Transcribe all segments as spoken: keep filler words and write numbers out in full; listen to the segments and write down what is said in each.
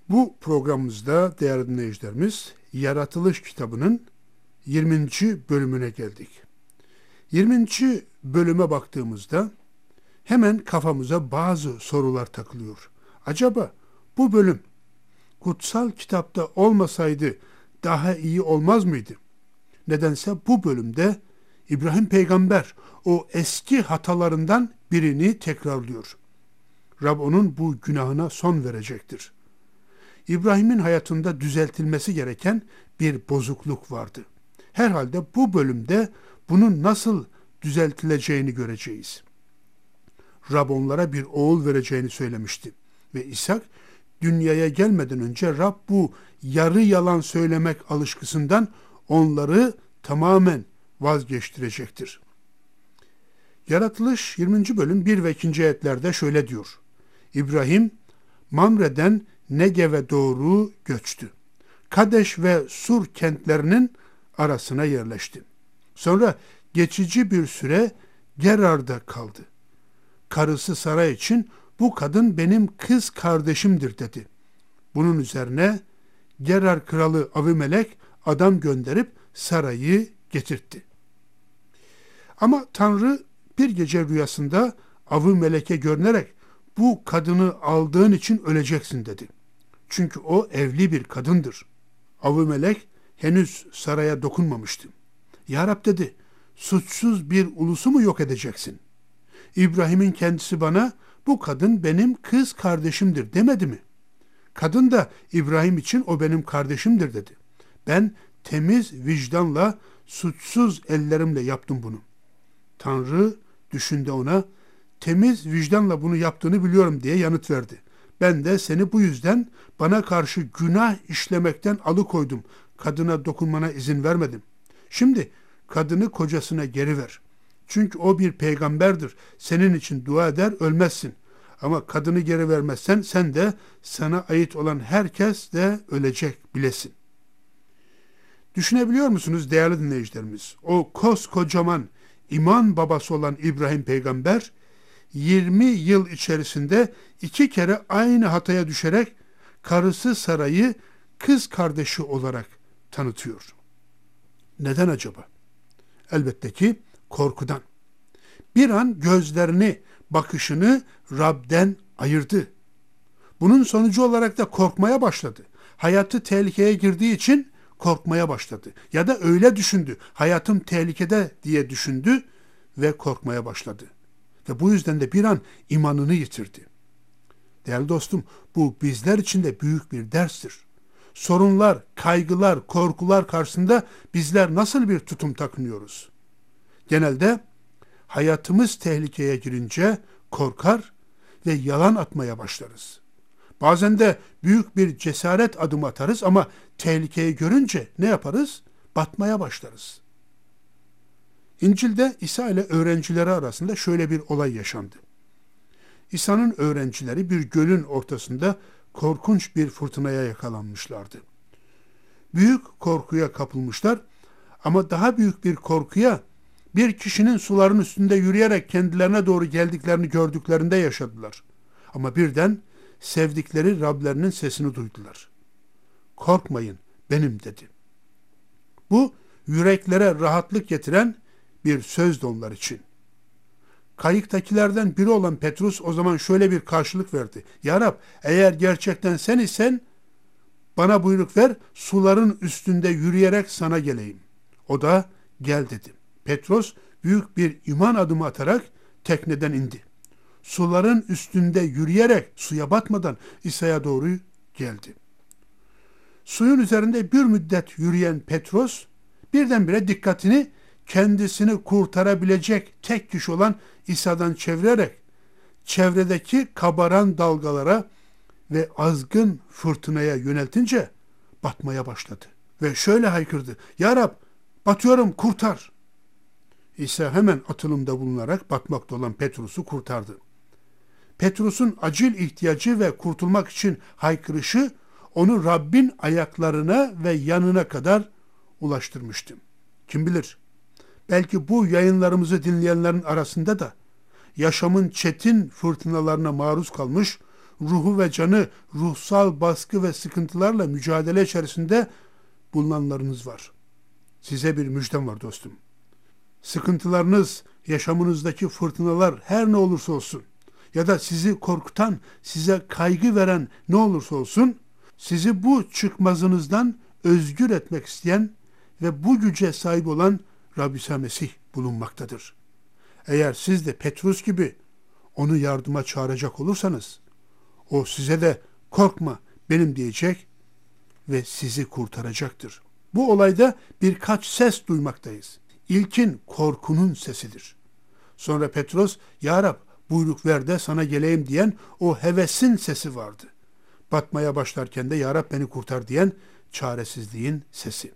Bu programımızda değerli dinleyicilerimiz Yaratılış kitabının yirminci bölümüne geldik. yirminci bölüme baktığımızda hemen kafamıza bazı sorular takılıyor. Acaba bu bölüm kutsal kitapta olmasaydı daha iyi olmaz mıydı? Nedense bu bölümde İbrahim peygamber o eski hatalarından birini tekrarlıyor. Rab onun bu günahına son verecektir. İbrahim'in hayatında düzeltilmesi gereken bir bozukluk vardı. Herhalde bu bölümde bunun nasıl düzeltileceğini göreceğiz. Rab onlara bir oğul vereceğini söylemişti. Ve İshak dünyaya gelmeden önce Rab bu yarı yalan söylemek alışkısından onları tamamen vazgeçtirecektir. Yaratılış yirminci bölüm bir ve ikinci ayetlerde şöyle diyor. İbrahim Mamre'den Negev'e doğru göçtü. Kadeş ve Sur kentlerinin arasına yerleşti. Sonra geçici bir süre Gerar'da kaldı. Karısı Saray için bu kadın benim kız kardeşimdir dedi. Bunun üzerine Gerar kralı Avimelek adam gönderip Saray'ı getirtti. Ama Tanrı bir gece rüyasında Avimelek'e görünerek bu kadını aldığın için öleceksin dedi. Çünkü o evli bir kadındır. Avimelek henüz saraya dokunmamıştı. Ya Rab dedi, suçsuz bir ulusu mu yok edeceksin? İbrahim'in kendisi bana bu kadın benim kız kardeşimdir demedi mi? Kadın da İbrahim için o benim kardeşimdir dedi. Ben temiz vicdanla, suçsuz ellerimle yaptım bunu. Tanrı düşünde ona, temiz vicdanla bunu yaptığını biliyorum diye yanıt verdi. Ben de seni bu yüzden bana karşı günah işlemekten alıkoydum. Kadına dokunmana izin vermedim. Şimdi kadını kocasına geri ver. Çünkü o bir peygamberdir. Senin için dua eder, ölmezsin. Ama kadını geri vermezsen sen de sana ait olan herkes de ölecek bilesin. Düşünebiliyor musunuz değerli dinleyicilerimiz? O koskocaman iman babası olan İbrahim peygamber yirmi yıl içerisinde iki kere aynı hataya düşerek karısı Saray'ı kız kardeşi olarak tanıtıyor. Neden acaba? Elbette ki korkudan. Bir an gözlerini, bakışını Rab'den ayırdı. Bunun sonucu olarak da korkmaya başladı. Hayatı tehlikeye girdiği için korkmaya başladı. Ya da öyle düşündü. Hayatım tehlikede diye düşündü ve korkmaya başladı. Ve bu yüzden de bir an imanını yitirdi. Değerli dostum, bu bizler için de büyük bir derstir. Sorunlar, kaygılar, korkular karşısında bizler nasıl bir tutum takınıyoruz? Genelde hayatımız tehlikeye girince korkar ve yalan atmaya başlarız. Bazen de büyük bir cesaret adımı atarız ama tehlikeyi görünce ne yaparız? Batmaya başlarız. İncil'de İsa ile öğrencileri arasında şöyle bir olay yaşandı. İsa'nın öğrencileri bir gölün ortasında korkunç bir fırtınaya yakalanmışlardı. Büyük korkuya kapılmışlar ama daha büyük bir korkuya bir kişinin suların üstünde yürüyerek kendilerine doğru geldiklerini gördüklerinde yaşadılar. Ama birden sevdikleri Rablerinin sesini duydular. Korkmayın benim dedi. Bu yüreklere rahatlık getiren bir sözdü onlar için. Kayıktakilerden biri olan Petrus o zaman şöyle bir karşılık verdi. Ya Rab, eğer gerçekten sen isen bana buyruk ver, suların üstünde yürüyerek sana geleyim. O da gel dedi. Petrus büyük bir iman adımı atarak tekneden indi. Suların üstünde yürüyerek suya batmadan İsa'ya doğru geldi. Suyun üzerinde bir müddet yürüyen Petrus birdenbire dikkatini kendisini kurtarabilecek tek kişi olan İsa'dan çevirerek çevredeki kabaran dalgalara ve azgın fırtınaya yöneltince batmaya başladı. Ve şöyle haykırdı. Ya Rab, batıyorum, kurtar. İsa hemen atılımda bulunarak batmakta olan Petrus'u kurtardı. Petrus'un acil ihtiyacı ve kurtulmak için haykırışı onu Rabbin ayaklarına ve yanına kadar ulaştırmıştı. Kim bilir? Belki bu yayınlarımızı dinleyenlerin arasında da yaşamın çetin fırtınalarına maruz kalmış, ruhu ve canı ruhsal baskı ve sıkıntılarla mücadele içerisinde bulunanlarınız var. Size bir müjdem var dostum. Sıkıntılarınız, yaşamınızdaki fırtınalar her ne olursa olsun ya da sizi korkutan, size kaygı veren ne olursa olsun, sizi bu çıkmazınızdan özgür etmek isteyen ve bu güce sahip olan Rabbi İsa Mesih bulunmaktadır. Eğer siz de Petrus gibi onu yardıma çağıracak olursanız, o size de korkma benim diyecek ve sizi kurtaracaktır. Bu olayda birkaç ses duymaktayız. İlkin korkunun sesidir. Sonra Petrus, Ya Rab buyruk ver de sana geleyim diyen o hevesin sesi vardı. Batmaya başlarken de Ya Rab beni kurtar diyen çaresizliğin sesi.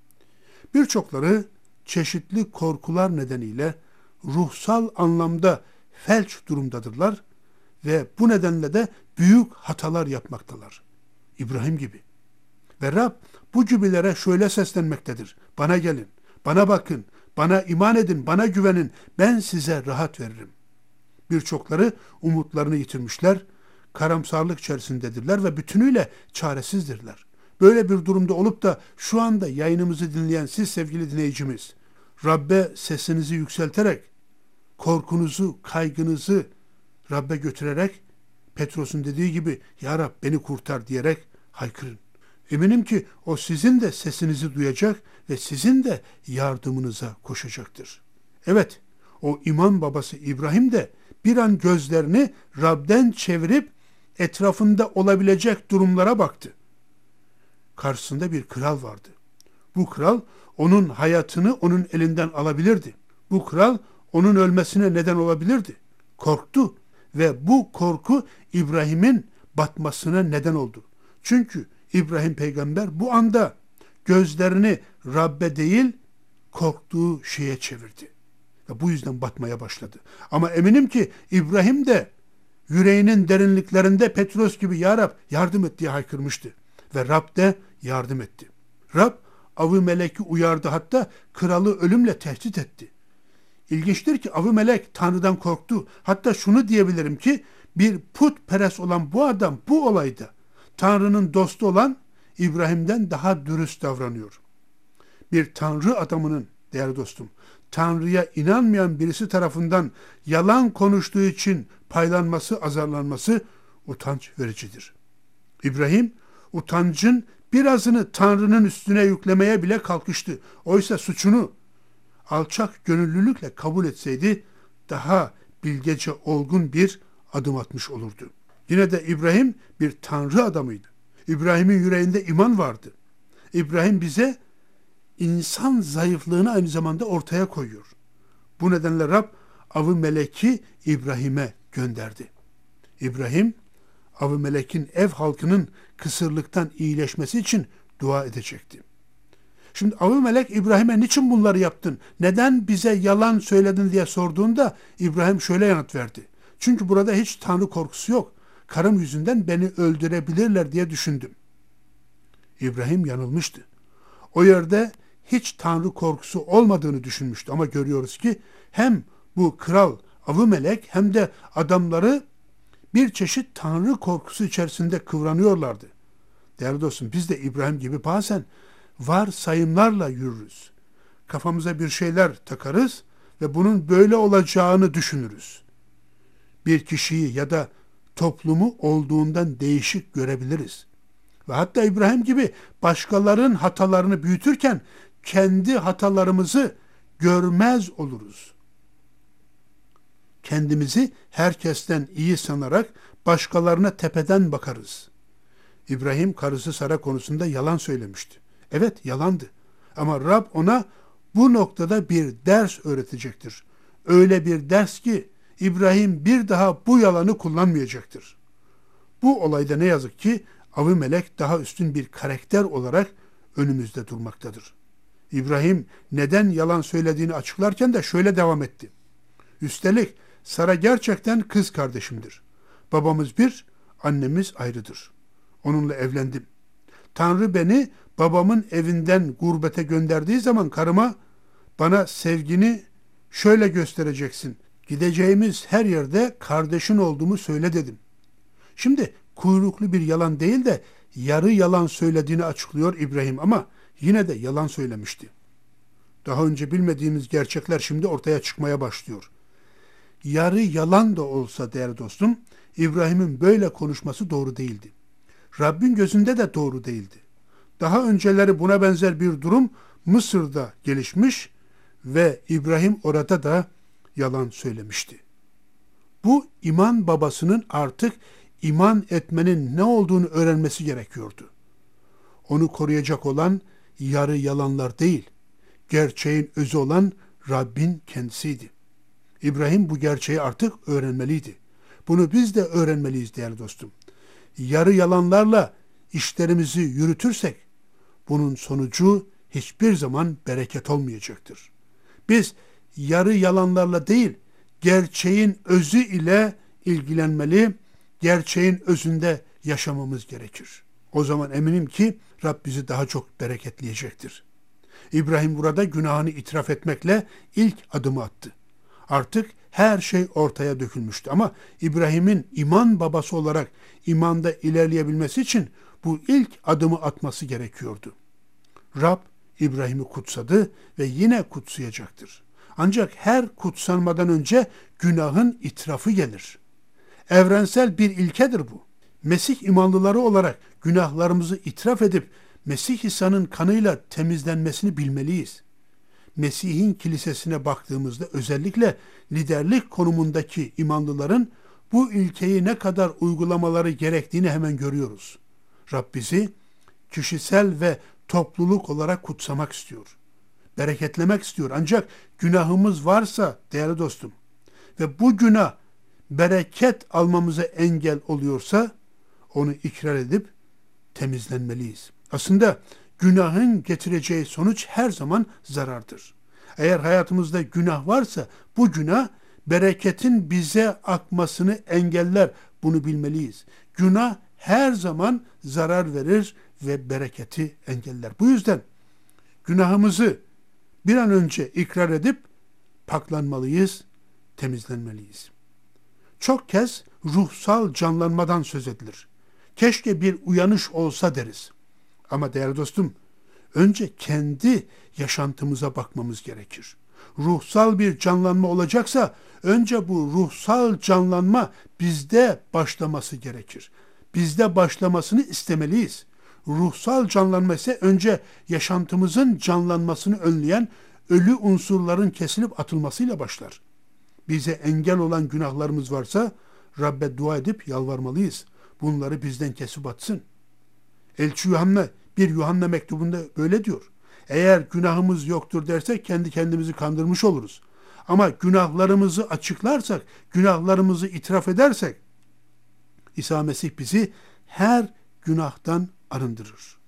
Birçokları çeşitli korkular nedeniyle ruhsal anlamda felç durumdadırlar ve bu nedenle de büyük hatalar yapmaktalar. İbrahim gibi. Ve Rab bu gibilere şöyle seslenmektedir. Bana gelin, bana bakın, bana iman edin, bana güvenin, ben size rahat veririm. Birçokları umutlarını yitirmişler, karamsarlık içerisindedirler ve bütünüyle çaresizdirler. Böyle bir durumda olup da şu anda yayınımızı dinleyen siz sevgili dinleyicimiz, Rabbe sesinizi yükselterek, korkunuzu, kaygınızı Rabbe götürerek, Petros'un dediği gibi Ya Rab beni kurtar diyerek haykırın. Eminim ki o sizin de sesinizi duyacak ve sizin de yardımınıza koşacaktır. Evet, o iman babası İbrahim de bir an gözlerini Rab'den çevirip etrafında olabilecek durumlara baktı. Karşısında bir kral vardı. Bu kral onun hayatını onun elinden alabilirdi. Bu kral onun ölmesine neden olabilirdi. Korktu ve bu korku İbrahim'in batmasına neden oldu. Çünkü İbrahim peygamber bu anda gözlerini Rabbe değil korktuğu şeye çevirdi. Ve bu yüzden batmaya başladı. Ama eminim ki İbrahim de yüreğinin derinliklerinde Petrus gibi Ya Rab yardım et diye haykırmıştı. Ve Rab de yardım etti. Rab avı meleki uyardı, hatta kralı ölümle tehdit etti. İlginçtir ki avı melek Tanrı'dan korktu. Hatta şunu diyebilirim ki bir putperest olan bu adam bu olayda Tanrı'nın dostu olan İbrahim'den daha dürüst davranıyor. Bir Tanrı adamının, değerli dostum, Tanrı'ya inanmayan birisi tarafından yalan konuştuğu için paylanması, azarlanması utanç vericidir. İbrahim, utancın birazını Tanrı'nın üstüne yüklemeye bile kalkıştı. Oysa suçunu alçak gönüllülükle kabul etseydi daha bilgece olgun bir adım atmış olurdu. Yine de İbrahim bir Tanrı adamıydı. İbrahim'in yüreğinde iman vardı. İbrahim bize insan zayıflığını aynı zamanda ortaya koyuyor. Bu nedenle Rab avı meleki İbrahim'e gönderdi. İbrahim, avı melekin ev halkının kısırlıktan iyileşmesi için dua edecekti. Şimdi avı melek İbrahim'e niçin bunları yaptın? Neden bize yalan söyledin diye sorduğunda İbrahim şöyle yanıt verdi. Çünkü burada hiç Tanrı korkusu yok. Karım yüzünden beni öldürebilirler diye düşündüm. İbrahim yanılmıştı. O yerde hiç Tanrı korkusu olmadığını düşünmüştü ama görüyoruz ki hem bu kral avı melek hem de adamları bir çeşit Tanrı korkusu içerisinde kıvranıyorlardı. Değerli dostum, biz de İbrahim gibi bazen varsayımlarla yürürüz. Kafamıza bir şeyler takarız ve bunun böyle olacağını düşünürüz. Bir kişiyi ya da toplumu olduğundan değişik görebiliriz. Ve hatta İbrahim gibi başkalarının hatalarını büyütürken kendi hatalarımızı görmez oluruz. Kendimizi herkesten iyi sanarak başkalarına tepeden bakarız. İbrahim karısı Sara konusunda yalan söylemişti. Evet, yalandı. Ama Rab ona bu noktada bir ders öğretecektir. Öyle bir ders ki İbrahim bir daha bu yalanı kullanmayacaktır. Bu olayda ne yazık ki avı melek daha üstün bir karakter olarak önümüzde durmaktadır. İbrahim neden yalan söylediğini açıklarken de şöyle devam etti. Üstelik Sara gerçekten kız kardeşimdir. Babamız bir, annemiz ayrıdır. Onunla evlendim. Tanrı beni babamın evinden gurbete gönderdiği zaman karıma bana sevgini şöyle göstereceksin. Gideceğimiz her yerde kardeşin olduğumu söyle dedim. Şimdi kuyruklu bir yalan değil de yarı yalan söylediğini açıklıyor İbrahim ama yine de yalan söylemişti. Daha önce bilmediğimiz gerçekler şimdi ortaya çıkmaya başlıyor. Yarı yalan da olsa değerli dostum, İbrahim'in böyle konuşması doğru değildi. Rabbin gözünde de doğru değildi. Daha önceleri buna benzer bir durum Mısır'da gelişmiş ve İbrahim orada da yalan söylemişti. Bu iman babasının artık iman etmenin ne olduğunu öğrenmesi gerekiyordu. Onu koruyacak olan yarı yalanlar değil, gerçeğin özü olan Rabbin kendisiydi. İbrahim bu gerçeği artık öğrenmeliydi. Bunu biz de öğrenmeliyiz değerli dostum. Yarı yalanlarla işlerimizi yürütürsek, bunun sonucu hiçbir zaman bereket olmayacaktır. Biz yarı yalanlarla değil, gerçeğin özü ile ilgilenmeli, gerçeğin özünde yaşamamız gerekir. O zaman eminim ki Rab bizi daha çok bereketleyecektir. İbrahim burada günahını itiraf etmekle ilk adımı attı. Artık her şey ortaya dökülmüştü ama İbrahim'in iman babası olarak imanda ilerleyebilmesi için bu ilk adımı atması gerekiyordu. Rab İbrahim'i kutsadı ve yine kutsayacaktır. Ancak her kutsanmadan önce günahın itirafı gelir. Evrensel bir ilkedir bu. Mesih imanlıları olarak günahlarımızı itiraf edip Mesih İsa'nın kanıyla temizlenmesini bilmeliyiz. Mesih'in kilisesine baktığımızda özellikle liderlik konumundaki imanlıların bu ilkeyi ne kadar uygulamaları gerektiğini hemen görüyoruz. Rab bizi kişisel ve topluluk olarak kutsamak istiyor. Bereketlemek istiyor. Ancak günahımız varsa değerli dostum ve bu günah bereket almamıza engel oluyorsa onu ikrar edip temizlenmeliyiz. Aslında günahın getireceği sonuç her zaman zarardır. Eğer hayatımızda günah varsa bu günah bereketin bize akmasını engeller. Bunu bilmeliyiz. Günah her zaman zarar verir ve bereketi engeller. Bu yüzden günahımızı bir an önce ikrar edip paklanmalıyız, temizlenmeliyiz. Çok kez ruhsal canlanmadan söz edilir. Keşke bir uyanış olsa deriz. Ama değerli dostum, önce kendi yaşantımıza bakmamız gerekir. Ruhsal bir canlanma olacaksa önce bu ruhsal canlanma bizde başlaması gerekir. Bizde başlamasını istemeliyiz. Ruhsal canlanma ise önce yaşantımızın canlanmasını önleyen ölü unsurların kesilip atılmasıyla başlar. Bize engel olan günahlarımız varsa Rabbe dua edip yalvarmalıyız. Bunları bizden kesip atsın. Elçi Yuhanna bir Yuhanna mektubunda böyle diyor. Eğer günahımız yoktur dersek kendi kendimizi kandırmış oluruz. Ama günahlarımızı açıklarsak, günahlarımızı itiraf edersek İsa Mesih bizi her günahtan arındırır.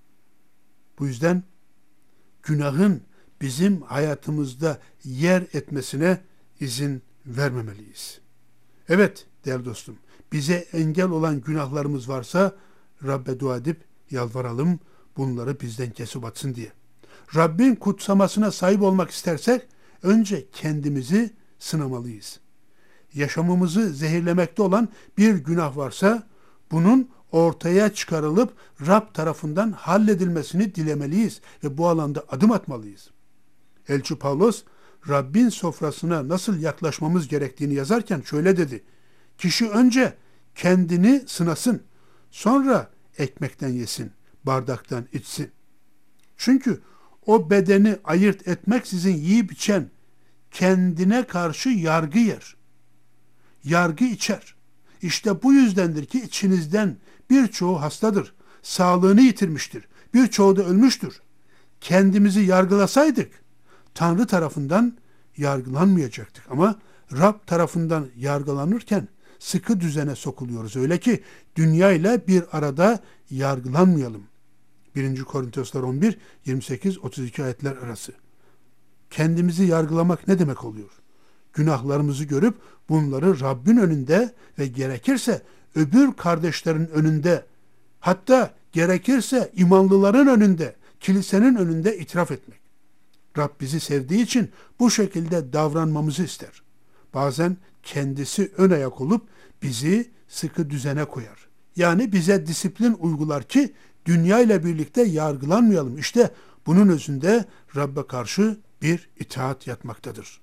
Bu yüzden günahın bizim hayatımızda yer etmesine izin vermemeliyiz. Evet değerli dostum, bize engel olan günahlarımız varsa Rabbe dua edip yalvaralım, bunları bizden kesip atsın diye. Rabbin kutsamasına sahip olmak istersek önce kendimizi sınamalıyız. Yaşamımızı zehirlemekte olan bir günah varsa bunun ortaya çıkarılıp Rab tarafından halledilmesini dilemeliyiz ve bu alanda adım atmalıyız. Elçi Pavlos Rabbin sofrasına nasıl yaklaşmamız gerektiğini yazarken şöyle dedi. Kişi önce kendini sınasın, sonra ekmekten yesin, bardaktan içsin. Çünkü o bedeni ayırt etmeksizin yiyip içen kendine karşı yargı yer. Yargı içer. İşte bu yüzdendir ki içinizden birçoğu hastadır, sağlığını yitirmiştir, birçoğu da ölmüştür. Kendimizi yargılasaydık Tanrı tarafından yargılanmayacaktık ama Rab tarafından yargılanırken sıkı düzene sokuluyoruz. Öyle ki dünya ile bir arada yargılanmayalım. birinci Korintoslar on bir yirmi sekiz otuz iki ayetler arası. Kendimizi yargılamak ne demek oluyor? Günahlarımızı görüp bunları Rabbin önünde ve gerekirse öbür kardeşlerin önünde, hatta gerekirse imanlıların önünde, kilisenin önünde itiraf etmek. Rab bizi sevdiği için bu şekilde davranmamızı ister. Bazen kendisi ön ayak olup bizi sıkı düzene koyar. Yani bize disiplin uygular ki dünya ile birlikte yargılanmayalım. İşte bunun özünde Rabbe karşı bir itaat yatmaktadır.